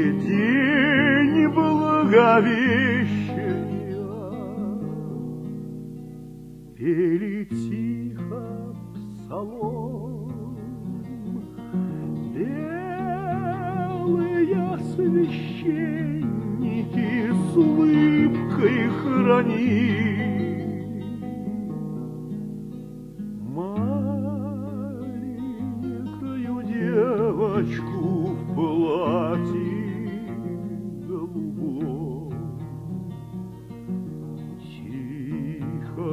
день Благовещения пели тихо псалом белые священники с улыбкой хранили маленькую девочку в платье голубом. Тихо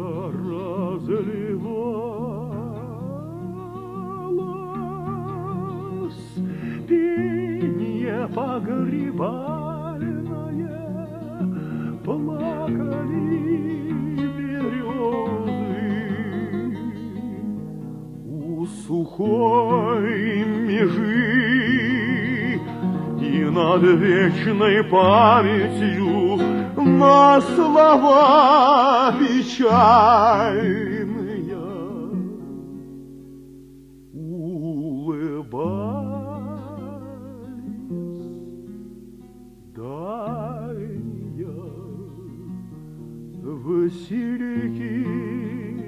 разливалось пение погребальное, плакали березы у сухой межи, и над вечной памятью на слова печальные улыбались дальние Василики.